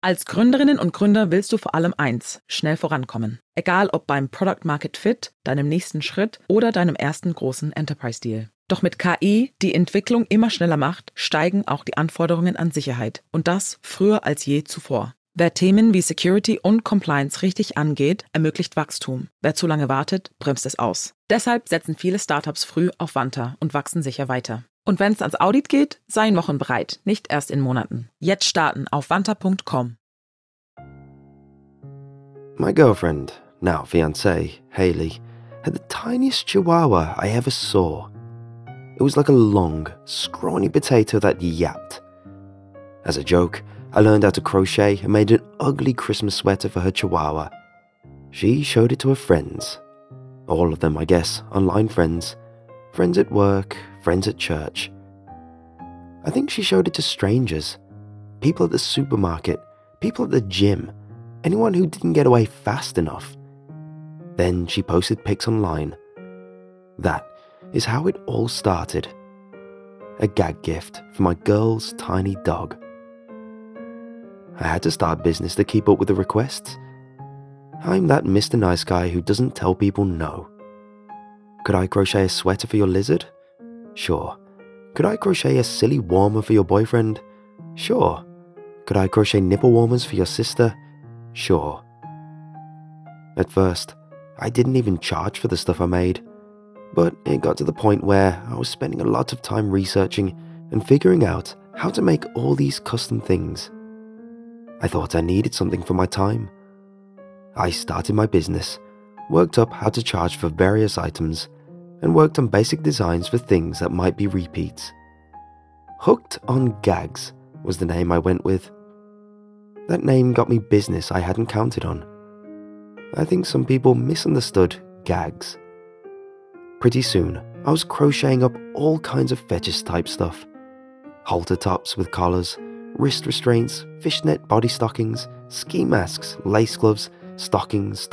Als Gründerinnen und Gründer willst du vor allem eins: schnell vorankommen. Egal ob beim Product Market Fit, deinem nächsten Schritt oder deinem ersten großen Enterprise-Deal. Doch mit KI, die Entwicklung immer schneller macht, steigen auch die Anforderungen an Sicherheit. Und das früher als je zuvor. Wer Themen wie Security und Compliance richtig angeht, ermöglicht Wachstum. Wer zu lange wartet, bremst es aus. Deshalb setzen viele Startups früh auf Vanta und wachsen sicher weiter. Und wenn es ans Audit geht, sei in Wochen bereit, nicht erst in Monaten. Jetzt starten auf vanta.com. My girlfriend, now fiancée, Hayley, had the tiniest chihuahua I ever saw. It was like a long, scrawny potato that yapped. As a joke, I learned how to crochet and made an ugly Christmas sweater for her chihuahua. She showed it to her friends. All of them, I guess, online friends. Friends at work, friends at church. I think she showed it to strangers. People at the supermarket, people at the gym, anyone who didn't get away fast enough. Then she posted pics online. That is how it all started. A gag gift for my girl's tiny dog. I had to start business to keep up with the requests. I'm that Mr. Nice Guy who doesn't tell people no. Could I crochet a sweater for your lizard? Sure. Could I crochet a silly warmer for your boyfriend? Sure. Could I crochet nipple warmers for your sister? Sure. At first, I didn't even charge for the stuff I made, but it got to the point where I was spending a lot of time researching and figuring out how to make all these custom things. I thought I needed something for my time. I started my business, worked up how to charge for various items, and worked on basic designs for things that might be repeats. Hooked on Gags was the name I went with. That name got me business I hadn't counted on. I think some people misunderstood Gags. Pretty soon, I was crocheting up all kinds of fetish type stuff. Halter tops with collars, wrist restraints, fishnet body stockings, ski masks, lace gloves, stockings.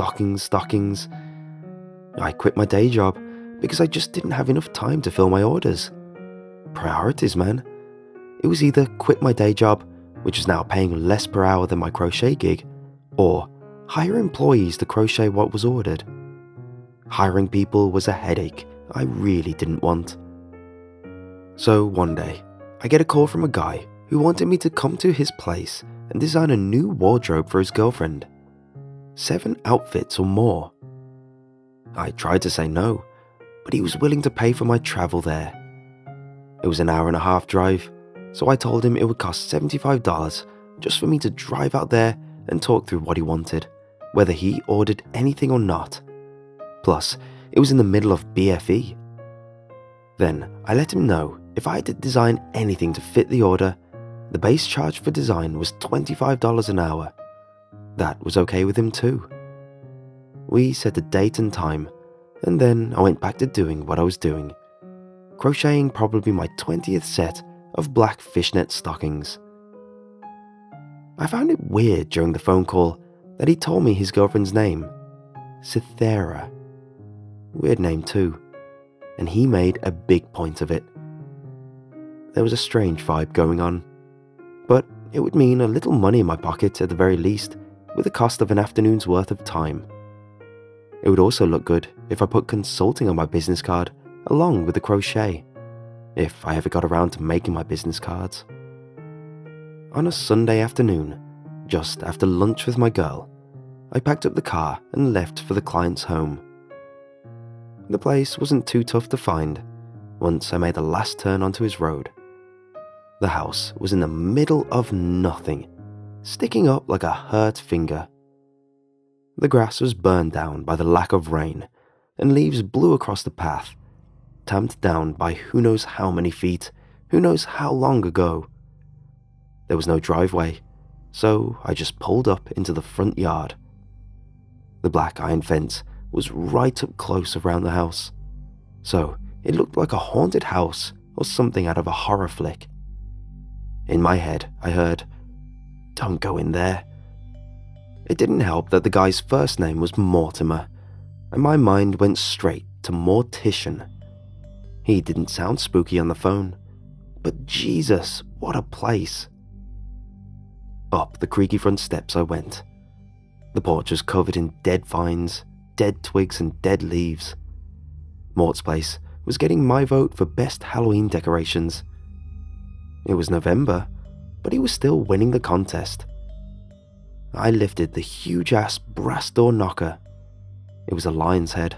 I quit my day job because I just didn't have enough time to fill my orders. Priorities, man. It was either quit my day job, which is now paying less per hour than my crochet gig, or hire employees to crochet what was ordered. Hiring people was a headache I really didn't want. So one day, I get a call from a guy who wanted me to come to his place and design a new wardrobe for his girlfriend. 7 outfits or more. I tried to say no, but he was willing to pay for my travel there. It was an hour-and-a-half drive, so I told him it would cost $75 just for me to drive out there and talk through what he wanted, whether he ordered anything or not. Plus, it was in the middle of BFE. Then I let him know if I had to design anything to fit the order, the base charge for design was $25 an hour. That was okay with him too. We set a date and time, and then I went back to doing what I was doing, crocheting probably my 20th set of black fishnet stockings. I found it weird during the phone call that he told me his girlfriend's name, Cythera. Weird name too, and he made a big point of it. There was a strange vibe going on, but it would mean a little money in my pocket at the very least, with the cost of an afternoon's worth of time. It would also look good if I put consulting on my business card along with the crochet, if I ever got around to making my business cards. On a Sunday afternoon, just after lunch with my girl, I packed up the car and left for the client's home. The place wasn't too tough to find once I made the last turn onto his road. The house was in the middle of nothing, sticking up like a hurt finger. The grass was burned down by the lack of rain, and leaves blew across the path, tamped down by who knows how many feet, who knows how long ago. There was no driveway, so I just pulled up into the front yard. The black iron fence was right up close around the house, so it looked like a haunted house or something out of a horror flick. In my head, I heard, "Don't go in there." It didn't help that the guy's first name was Mortimer, and my mind went straight to Mortician. He didn't sound spooky on the phone, but Jesus, what a place. Up the creaky front steps I went. The porch was covered in dead vines, dead twigs and dead leaves. Mort's place was getting my vote for best Halloween decorations. It was November, but he was still winning the contest. I lifted the huge-ass brass door knocker. It was a lion's head.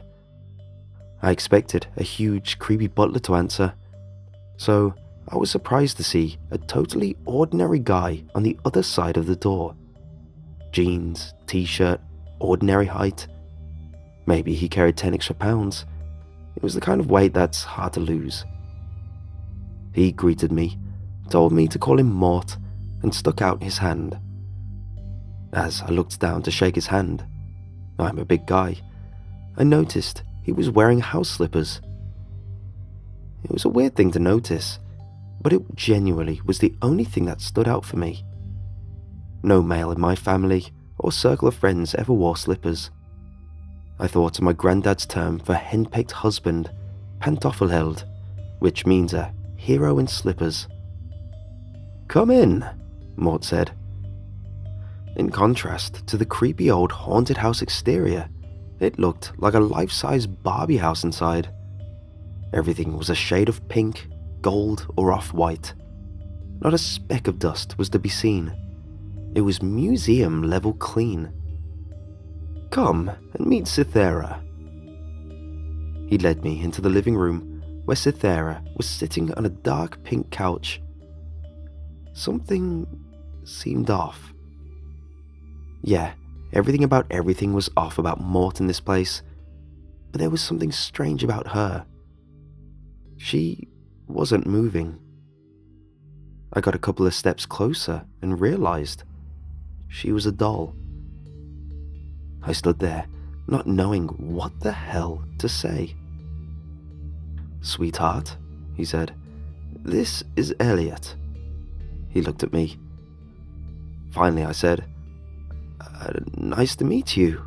I expected a huge, creepy butler to answer, so I was surprised to see a totally ordinary guy on the other side of the door. Jeans, t-shirt, ordinary height. Maybe he carried 10 extra pounds. It was the kind of weight that's hard to lose. He greeted me, told me to call him Mort, and stuck out his hand. As I looked down to shake his hand, I'm a big guy, I noticed he was wearing house slippers. It was a weird thing to notice, but it genuinely was the only thing that stood out for me. No male in my family or circle of friends ever wore slippers. I thought of my granddad's term for henpecked husband, pantoffelheld, which means a hero in slippers. "Come in," Mort said. In contrast to the creepy old haunted house exterior, it looked like a life-size Barbie house inside. Everything was a shade of pink, gold, or off-white. Not a speck of dust was to be seen. It was museum-level clean. "Come and meet Cythera." He led me into the living room, where Cythera was sitting on a dark pink couch. Something seemed off. Yeah, everything about everything was off about Mort in this place, but there was something strange about her. She wasn't moving. I got a couple of steps closer and realized she was a doll. I stood there, not knowing what the hell to say. "Sweetheart," he said, "this is Elliot." He looked at me. Finally, I said, "Nice to meet you."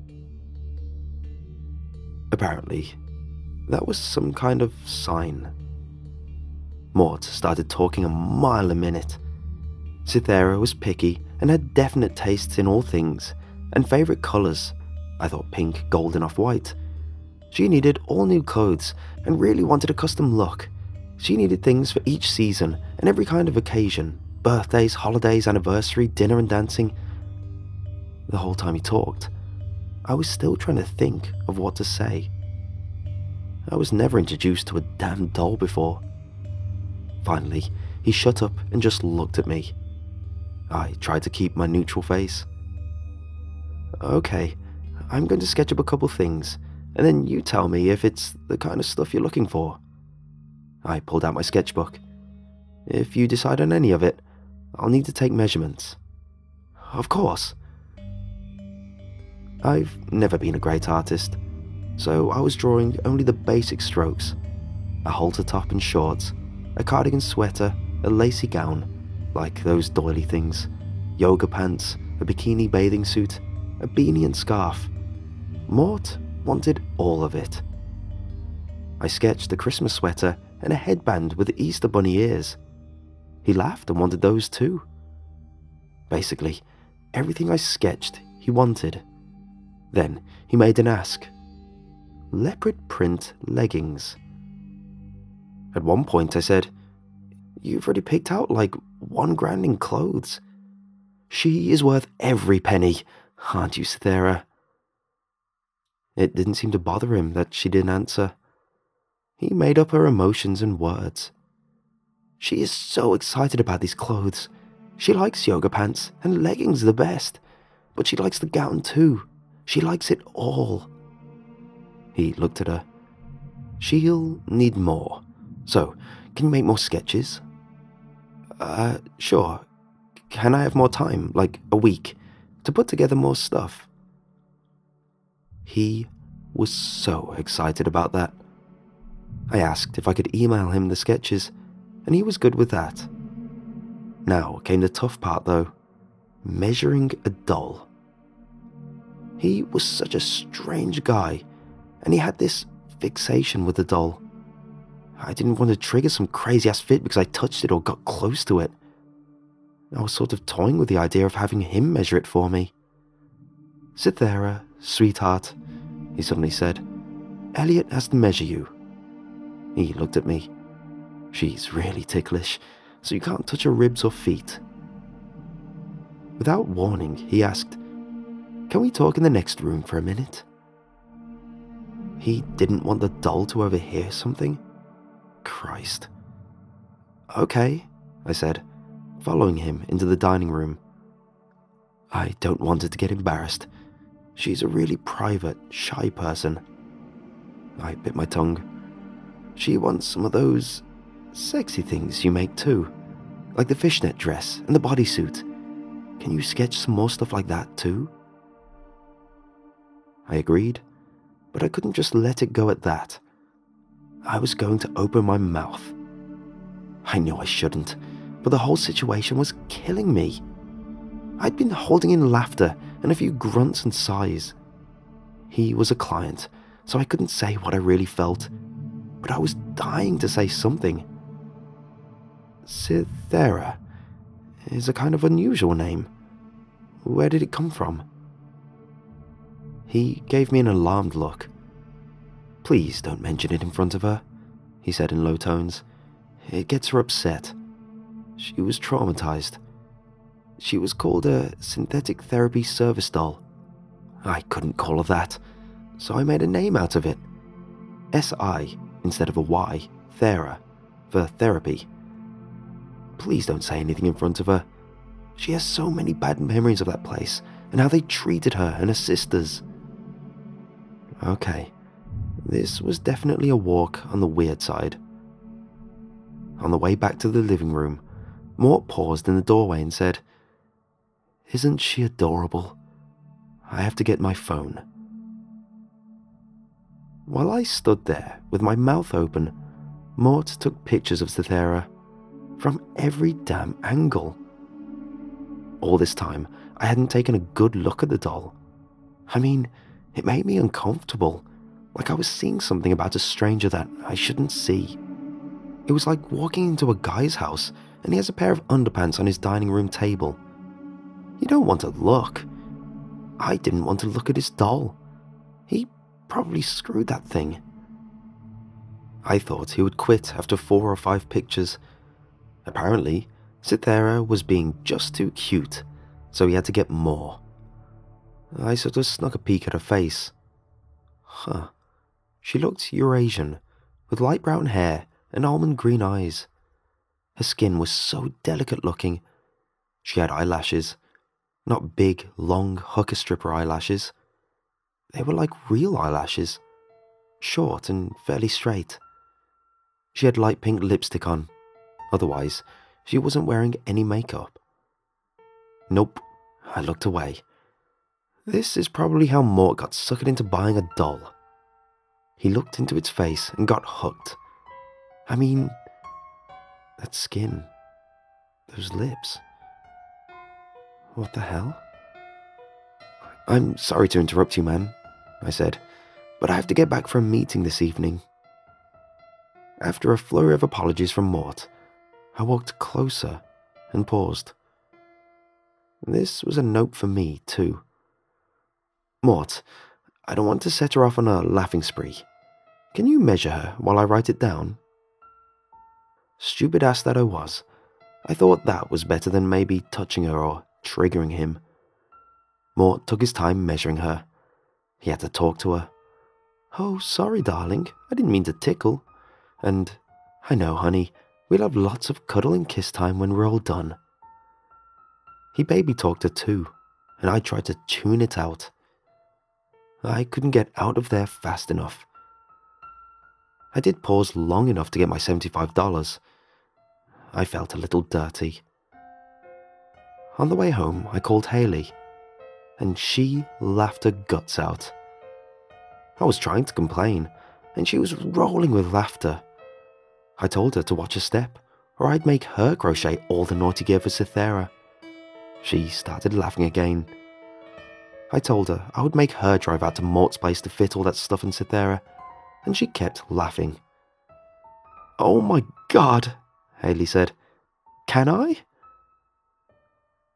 Apparently, that was some kind of sign. Mort started talking a mile a minute. Cythera was picky and had definite tastes in all things, and favourite colours. I thought pink, gold and off-white. She needed all new clothes and really wanted a custom look. She needed things for each season and every kind of occasion. Birthdays, holidays, anniversary, dinner and dancing. The whole time he talked, I was still trying to think of what to say. I was never introduced to a damn doll before. Finally, he shut up and just looked at me. I tried to keep my neutral face. "Okay, I'm going to sketch up a couple things, and then you tell me if it's the kind of stuff you're looking for." I pulled out my sketchbook. "If you decide on any of it, I'll need to take measurements." "Of course." I've never been a great artist, so I was drawing only the basic strokes. A halter top and shorts, a cardigan sweater, a lacy gown, like those doily things, yoga pants, a bikini bathing suit, a beanie and scarf. Mort wanted all of it. I sketched a Christmas sweater and a headband with Easter bunny ears. He laughed and wanted those too. Basically, everything I sketched he wanted. Then he made an ask. Leopard print leggings. At one point I said, "You've already picked out like $1,000 in clothes. She is worth every penny, aren't you, Cythera?" It didn't seem to bother him that she didn't answer. He made up her emotions in words. "She is so excited about these clothes. She likes yoga pants and leggings the best, but she likes the gown too. She likes it all." He looked at her. "She'll need more. So, can you make more sketches?" Sure. Can I have more time, like a week, to put together more stuff?" He was so excited about that. I asked if I could email him the sketches, and he was good with that. Now came the tough part though, measuring a doll. He was such a strange guy, and he had this fixation with the doll. I didn't want to trigger some crazy-ass fit because I touched it or got close to it. I was sort of toying with the idea of having him measure it for me. "Cythera, sweetheart," he suddenly said, "Elliot has to measure you." He looked at me. "She's really ticklish, so you can't touch her ribs or feet." Without warning, he asked, "Can we talk in the next room for a minute?" He didn't want the doll to overhear something? Christ. "Okay," I said, following him into the dining room. I don't want her to get embarrassed. She's a really private, shy person. I bit my tongue. She wants some of those sexy things you make too, like the fishnet dress and the bodysuit. Can you sketch some more stuff like that too? I agreed, but I couldn't just let it go at that. I was going to open my mouth. I knew I shouldn't, but the whole situation was killing me. I'd been holding in laughter and a few grunts and sighs. He was a client, so I couldn't say what I really felt, but I was dying to say something. Cythera is a kind of unusual name. Where did it come from? He gave me an alarmed look. "Please don't mention it in front of her," he said in low tones. "It gets her upset. She was traumatized. She was called a synthetic therapy service doll. I couldn't call her that, so I made a name out of it. S-I instead of a Y, Thera, for therapy. Please don't say anything in front of her. She has so many bad memories of that place and how they treated her and her sisters." Okay, this was definitely a walk on the weird side. On the way back to the living room, Mort paused in the doorway and said, "Isn't she adorable? I have to get my phone." While I stood there with my mouth open, Mort took pictures of Cythera from every damn angle. All this time, I hadn't taken a good look at the doll. I mean, it made me uncomfortable, like I was seeing something about a stranger that I shouldn't see. It was like walking into a guy's house and he has a pair of underpants on his dining room table. You don't want to look. I didn't want to look at his doll. He probably screwed that thing. I thought he would quit after 4 or 5 pictures. Apparently, Cythera was being just too cute, so he had to get more. I sort of snuck a peek at her face. She looked Eurasian, with light brown hair and almond green eyes. Her skin was so delicate looking. She had eyelashes, not big, long hooker stripper eyelashes. They were like real eyelashes, short and fairly straight. She had light pink lipstick on. Otherwise, she wasn't wearing any makeup. Nope, I looked away. This is probably how Mort got suckered into buying a doll. He looked into its face and got hooked. I mean, that skin, those lips. What the hell? "I'm sorry to interrupt you, man," I said, "but I have to get back for a meeting this evening." After a flurry of apologies from Mort, I walked closer and paused. This was a note for me, too. "Mort, I don't want to set her off on a laughing spree. Can you measure her while I write it down?" Stupid ass that I was, I thought that was better than maybe touching her or triggering him. Mort took his time measuring her. He had to talk to her. "Oh, sorry, darling. I didn't mean to tickle. And, I know, honey, we'll have lots of cuddle and kiss time when we're all done." He baby talked her too, and I tried to tune it out. I couldn't get out of there fast enough. I did pause long enough to get my $75. I felt a little dirty. On the way home, I called Haley, and she laughed her guts out. I was trying to complain, and she was rolling with laughter. I told her to watch her step, or I'd make her crochet all the naughty gear for Cythera. She started laughing again. I told her I would make her drive out to Mort's place to fit all that stuff in Cythera, and she kept laughing. "Oh my God," Haley said. "Can I?"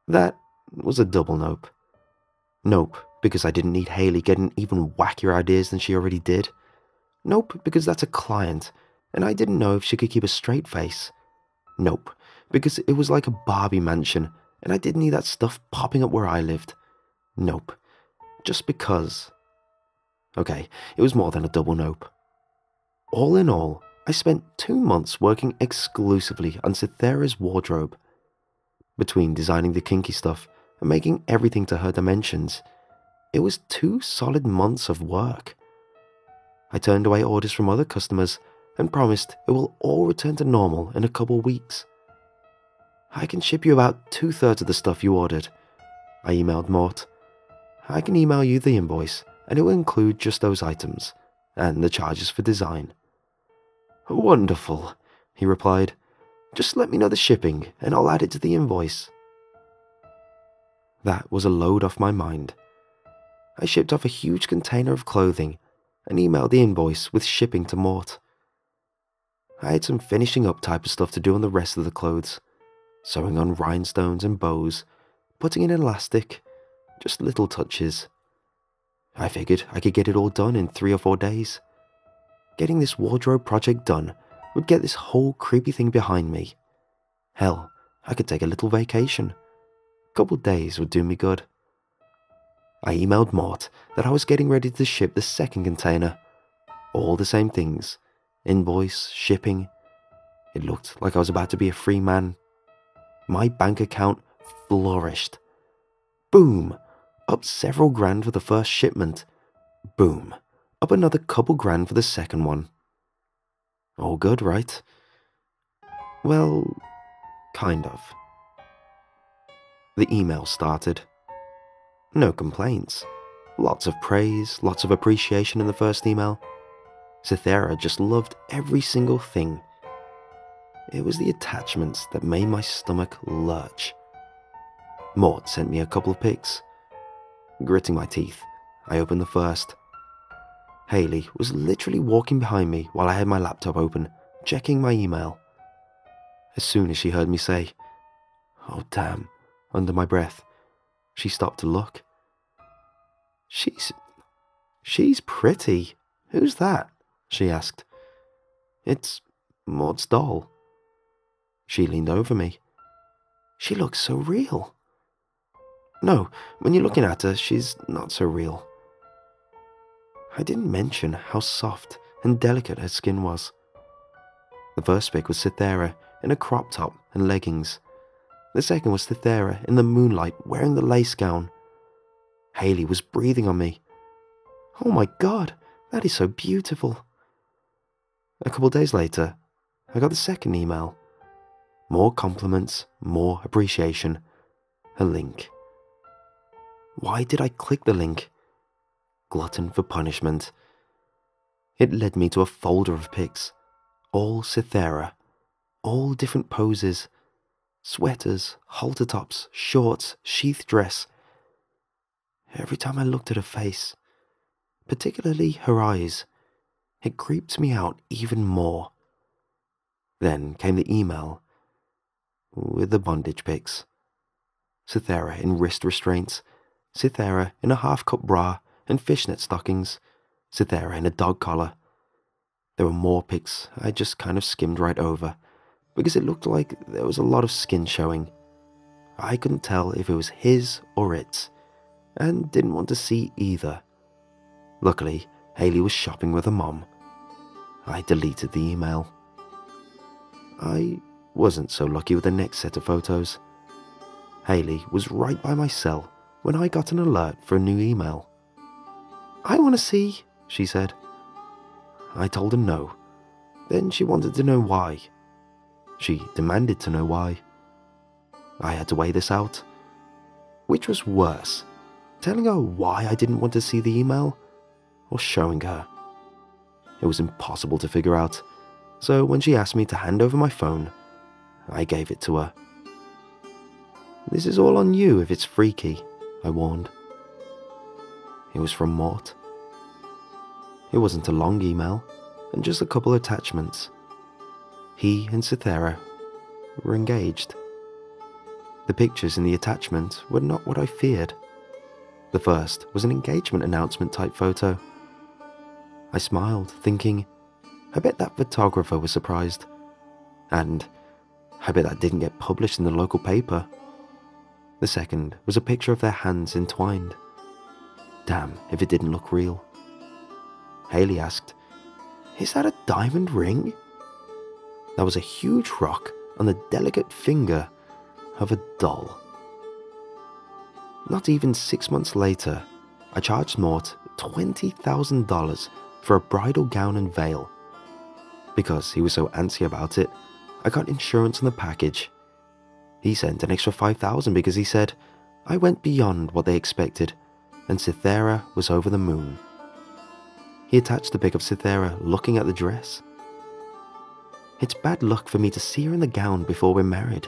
That was a double nope. Nope, because I didn't need Hayley getting even wackier ideas than she already did. Nope, because that's a client, and I didn't know if she could keep a straight face. Nope, because it was like a Barbie mansion, and I didn't need that stuff popping up where I lived. Nope, just because. Okay, it was more than a double nope. All in all, I spent 2 months working exclusively on Cythera's wardrobe. Between designing the kinky stuff and making everything to her dimensions, it was 2 solid months of work. I turned away orders from other customers and promised it will all return to normal in a couple weeks. I can ship you about 2/3 of the stuff you ordered, I emailed Mort. I can email you the invoice and it will include just those items and the charges for design. Wonderful, he replied. Just let me know the shipping and I'll add it to the invoice. That was a load off my mind. I shipped off a huge container of clothing and emailed the invoice with shipping to Mort. I had some finishing up type of stuff to do on the rest of the clothes, sewing on rhinestones and bows, putting in elastic, just little touches. I figured I could get it all done in 3 or 4 days. Getting this wardrobe project done would get this whole creepy thing behind me. Hell, I could take a little vacation. A couple days would do me good. I emailed Mort that I was getting ready to ship the second container. All the same things. Invoice, shipping. It looked like I was about to be a free man. My bank account flourished. Boom! Up several grand for the first shipment. Boom! Up another couple grand for the second one. All good, right? Well, kind of. The email started. No complaints. Lots of praise, lots of appreciation in the first email. Cythera just loved every single thing. It was the attachments that made my stomach lurch. Mort sent me a couple of pics. Gritting my teeth, I opened the first. Hayley was literally walking behind me while I had my laptop open, checking my email. As soon as she heard me say, "Oh damn," under my breath, she stopped to look. She's pretty. Who's that?" she asked. "It's Mort's doll." She leaned over me. "She looks so real." "No, when you're looking at her, she's not so real." I didn't mention how soft and delicate her skin was. The first pic was Cythera in a crop top and leggings. The second was Cythera in the moonlight wearing the lace gown. Hayley was breathing on me. "Oh my God, that is so beautiful." A couple days later, I got the second email. More compliments, more appreciation. A link. Why did I click the link? Glutton for punishment. It led me to a folder of pics, all Cythera, all different poses, sweaters, halter tops, shorts, sheath dress. Every time I looked at her face, particularly her eyes, it creeped me out even more. Then came the email with the bondage pics. Cythera in wrist restraints, Cythera in a half-cup bra and fishnet stockings, Cythera in a dog collar. There were more pics I just kind of skimmed right over, because it looked like there was a lot of skin showing. I couldn't tell if it was his or its, and didn't want to see either. Luckily, Hayley was shopping with her mom. I deleted the email. I wasn't so lucky with the next set of photos. Hayley was right by my cell when I got an alert for a new email. "I want to see," she said. I told her no. Then she wanted to know why. She demanded to know why. I had to weigh this out. Which was worse, telling her why I didn't want to see the email, or showing her? It was impossible to figure out, so when she asked me to hand over my phone, I gave it to her. "This is all on you if it's freaky," I warned. It was from Mort. It wasn't a long email, and just a couple attachments. He and Cythera were engaged. The pictures in the attachment were not what I feared. The first was an engagement announcement type photo. I smiled, thinking, I bet that photographer was surprised. And I bet that didn't get published in the local paper. The second was a picture of their hands entwined. Damn if it didn't look real. Hayley asked, "Is that a diamond ring?" That was a huge rock on the delicate finger of a doll. Not even 6 months later, I charged Mort $20,000 for a bridal gown and veil. Because he was so antsy about it, I got insurance on the package. He sent an extra $5,000 because he said I went beyond what they expected, and Cythera was over the moon. He attached a pic of Cythera looking at the dress. It's bad luck for me to see her in the gown before we're married.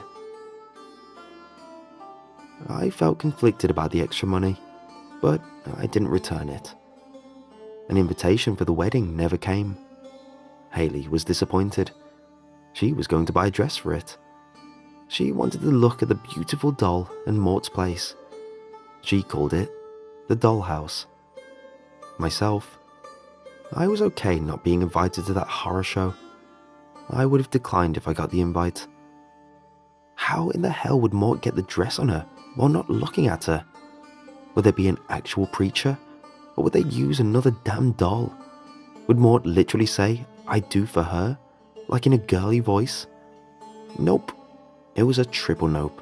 I felt conflicted about the extra money, but I didn't return it. An invitation for the wedding never came. Hayley was disappointed. She was going to buy a dress for it. She wanted to look at the beautiful doll in Mort's place. She called it the dollhouse. Myself, I was okay not being invited to that horror show. I would have declined if I got the invite. How in the hell would Mort get the dress on her while not looking at her? Would there be an actual preacher? Or would they use another damn doll? Would Mort literally say, "I do" for her? Like in a girly voice? Nope. It was a triple nope.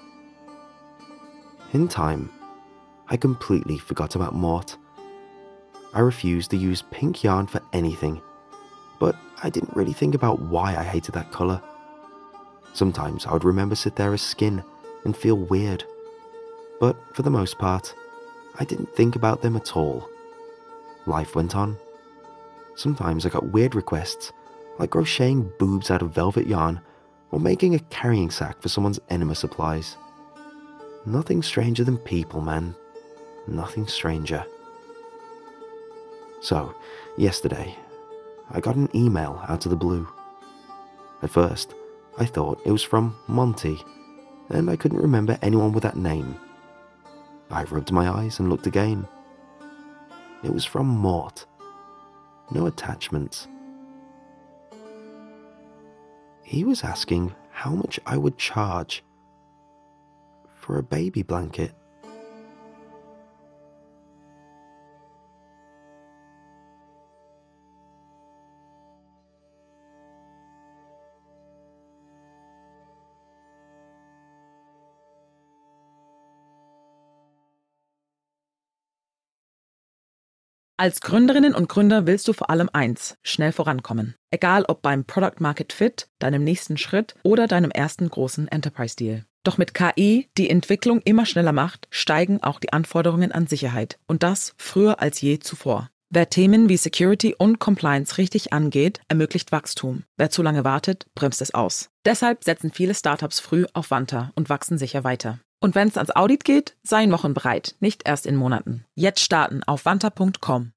In time, I completely forgot about Mort. I refused to use pink yarn for anything, but I didn't really think about why I hated that colour. Sometimes I would remember Cythera's skin and feel weird, but for the most part, I didn't think about them at all. Life went on. Sometimes I got weird requests, like crocheting boobs out of velvet yarn or making a carrying sack for someone's enema supplies. Nothing stranger than people, man. Nothing stranger. So, yesterday, I got an email out of the blue. At first, I thought it was from Monty, and I couldn't remember anyone with that name. I rubbed my eyes and looked again. It was from Mort. No attachments. He was asking how much I would charge for a baby blanket. Als Gründerinnen und Gründer willst du vor allem eins: schnell vorankommen. Egal ob beim Product Market Fit, deinem nächsten Schritt oder deinem ersten großen Enterprise Deal. Doch mit KI, die Entwicklung immer schneller macht, steigen auch die Anforderungen an Sicherheit. Und das früher als je zuvor. Wer Themen wie Security und Compliance richtig angeht, ermöglicht Wachstum. Wer zu lange wartet, bremst es aus. Deshalb setzen viele Startups früh auf Vanta und wachsen sicher weiter. Und wenn es ans Audit geht, seien Wochen bereit, nicht erst in Monaten. Jetzt starten auf vanta.com.